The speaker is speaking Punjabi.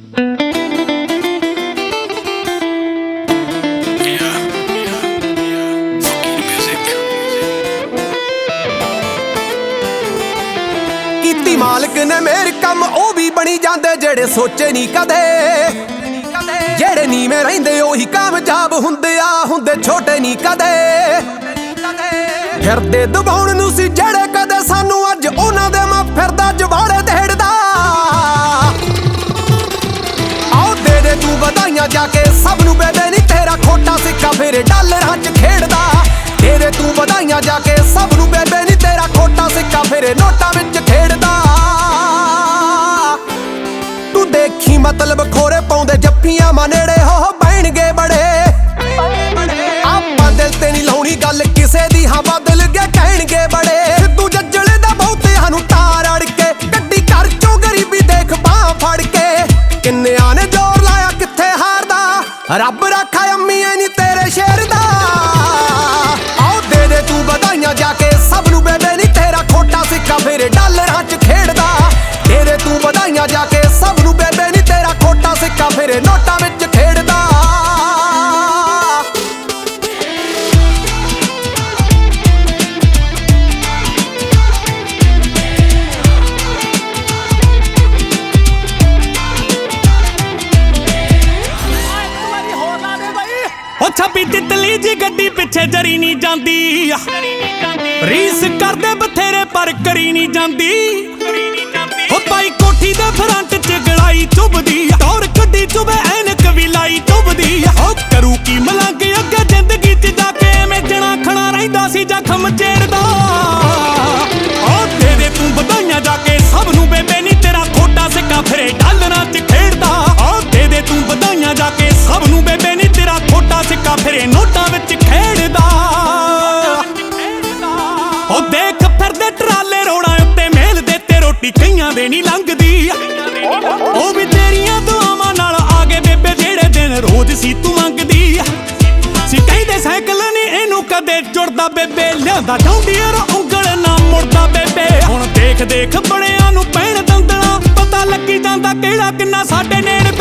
ਕੀਤੀ ਮਾਲਕ ਨੇ ਮੇਰ ਕੰਮ ਉਹ ਵੀ ਬਣੀ ਜਾਂਦੇ ਜਿਹੜੇ ਸੋਚੇ ਨਹੀਂ ਕਦੇ। ਜਿਹੜੇ ਨੀਵੇਂ ਰਹਿੰਦੇ ਉਹੀ ਕਾਮਯਾਬ ਹੁੰਦੇ ਆ, ਹੁੰਦੇ ਛੋਟੇ ਨਹੀਂ ਕਦੇ। ਫਿਰਦੇ ਦਬਾਉਣ ਨੂੰ ਸੀ ਜਿਹੜੇ ਕਦੇ ਸਾਨੂੰ, ਅੱਜ ਉਹਨਾਂ ਦੇ ਮੈਂ ਫਿਰਦਾ ਜਵਾੜੇ ਦੇੜਦਾ। ਆਓ ਦੇ ਦੇ ਤੂੰ ਵਧਾਈਆਂ ਜਾ ਕੇ ਸਭ ਨੂੰ ਬੇਬੇ ਨੀ ਤੇਰਾ ਖੋਟਾ ਸਿੱਕਾ ਫਿਰ ਡਾਲਰਾਂ 'ਚ ਖੇਡਦਾ। ਦੇ ਦੇ ਤੂੰ ਵਧਾਈਆਂ ਜਾ ਕੇ ਸਭ ਨੂੰ ਬੇਬੇ ਨੀ ਤੇਰਾ ਖੋਟਾ ਸਿੱਕਾ ਫਿਰ ਨੋਟਾਂ ਵਿੱਚ ਖੇਡਦਾ। ਤੂੰ ਦੇਖੀ ਮਤਲਬ ਖੋਰੇ ਪਾਉਂਦੇ ਜੱਫੀਆਂ ਮਾ ਨੇੜੇ ਹੋ ਬਹਿਣਗੇ ਬੜੇ। ਆਪਾਂ ਦਿਲ ਤੇ ਨਹੀਂ ਲਾਉਣੀ ਗੱਲ ਕਿਸੇ ਦੀ, ਹਾਂ ਬਦਲ ਕੇ ਕਹਿਣਗੇ ਬੜੇ। ਸਿੱਧੂ ਜੱਜਲੇ ਦਾ ਬਹੁਤਿਆਂ ਨੂੰ ਤਾਰ ਅੜ ਕੇ ਗੱਡੀ ਘਰ ਚੋਂ ਗਰੀਬੀ ਦੇਖ ਬਾਹ ਫੜ ਕੇ। ਕਿੰਨਿਆਂ ਨੇ ਜ਼ੋਰ ਲਾਇਆ ਕਿੱਥੇ ਹਾਰਦਾ, ਰੱਬ ਰੱਖਾ ਅੰਮੀਆਂ ਨੀ ਤੇਰੇ ਸ਼ੇਰ ਦਾ। ਆਓ ਦੇ ਦੇ ਤੂੰ ਵਧਾਈਆਂ ਜਾ ਕੇ ਸਭ ਨੂੰ ਬੇਬੇ ਨੀ ਤੇਰਾ ਖੋਟਾ ਸਿੱਕਾ ਫਿਰ ਡਾਲਰਾਂ 'ਚ ਖੇਡਦਾ। ਦੇ ਦੇ ਤੂੰ ਵਧਾਈਆਂ ਜਾ ਕੇ ਸਭ ਨੂੰ ਬੇਬੇ ਨੀ ਤੇਰਾ ਖੋਟਾ ਸਿੱਕਾ ਫਿਰ ਨੋਟਾਂ ਵਿੱਚ ਖੇਡਦਾ। ਛੱਬੀ ਤਿਤਲੀ ਜੀ ਗੱਡੀ ਪਿੱਛੇ ਜਰੀ ਨਹੀਂ ਜਾਂਦੀ। ਰੀਸ ਕਰਦੇ ਬਥੇਰੇ ਪਰ ਕਰੀ ਨਹੀਂ ਜਾਂਦੀ। ਹੋ ਪਾਈ ਕੋਠੀ ਦੇ ਫਰੰਟ 'ਚ ਗਲਾਈ ਚੁੱਭਦੀ, ਟੌਰ ਕੱਢੀ ਚੁੱਭੇ ਐਨਕ ਵੀ ਲਾਈ ਚੁੱਭਦੀ। ਹੋ ਕਰੂ ਕੀ ਮਲੰਗ ਅੱਗੇ ਜ਼ਿੰਦਗੀ 'ਚ ਜਾ ਕੇ ਐਵੇਂ ਜਣਾ ਖਣਾ ਰਹਿੰਦਾ ਸੀ ਜ਼ਖਮ ਚੇੜਦਾ। ਹੋ ਦੇ ਦੇ ਤੂੰ ਵਧਾਈਆਂ ਜਾ ਕੇ ਸਭ ਨੂੰ ਬੇਬੇ ਨੀ ਤੇਰਾ ਖੋਟਾ ਸਿੱਕਾ ਫਿਰੇ ਡਾਲਰਾਂ 'ਚ ਖੇਡਦਾ। ਹੋ ਦੇ ਦੇ ਤੂੰ ਵਧਾਈਆਂ ਜਾ ਕੇ ਸਭ ਨੂੰ ਬੇਬੇ ਨੀ ਤੇਰਾ ਖੋਟਾ ਸਿੱਕਾ ਫਿਰੇ ਨੋਟਾਂ ਵਿੱਚ ਖੇਡਦਾ। ਉਹ ਦੇਖ ਫਿਰਦੇ ਟਰਾਲੇ ਰੋੜਾਂ ਉੱਤੇ ਮੇਲ ਦੇ ਤੇ ਰੋਟੀ ਕਈਆਂ ਦੇ ਨਹੀਂ ਲੰਘਦੀ। ਉਹ ਵੀ ਤੇਰੀਆਂ ਦੁਆਵਾਂ ਨਾਲ ਆ ਗਏ ਬੇਬੇ ਜਿਹੜੇ ਦਿਨ ਰੋਜ਼ ਸੀ ਤੂੰ ਮੰਗਦੀ। ਸੀ ਕਹਿੰਦੇ ਸਾਈਕਲ ਨੀ ਇਹਨੂੰ ਕਦੇ ਚੁੜਦਾ ਬੇਬੇ, ਲਿਆਂਦਾ ਜੌਂਡੀਅਰ ਉਂਗਲ ਨਾ ਮੁੜਦਾ ਬੇਬੇ। ਹੁਣ ਦੇਖ ਦੇਖ ਬੜਿਆਂ ਨੂੰ ਪੈਣ ਦੰਦਲਾਂ, ਪਤਾ ਲੱਗੀ ਜਾਂਦਾ ਕਿਹੜਾ ਕਿੰਨਾ ਸਾਡੇ ਨੇੜੇ